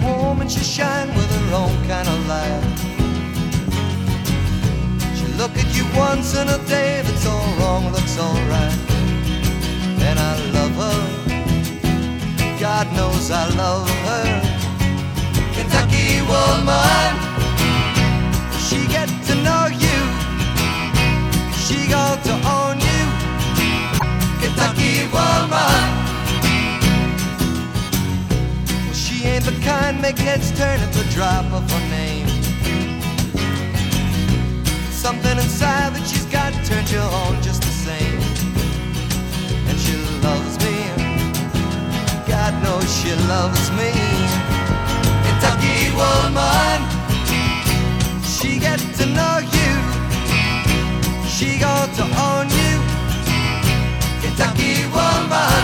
home and she shine with her own kind of light. She look at you once in a day, that's all wrong, looks all right. And I love her, God knows I love her. Kentucky woman, she get to know you, she got to own you. Kentucky woman, well, she ain't the kind make heads turn at the drop of her name. Something inside that she's got turns you on just the same. And she loves me, God knows she loves me. Kentucky woman, she get to know you, she got to own you. Kentucky woman,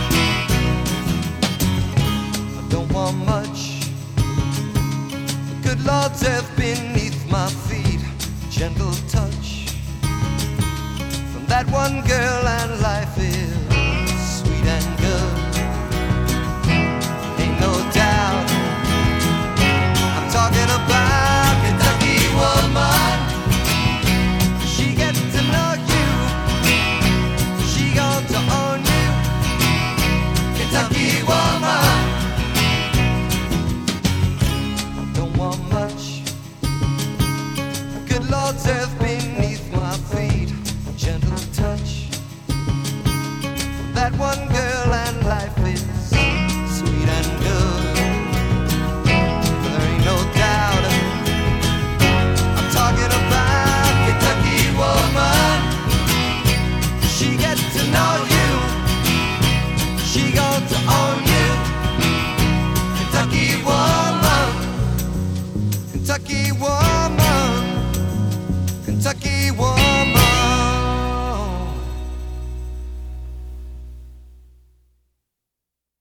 I don't want much, the good Lord's earth beneath my feet. Gentle touch from that one girl and life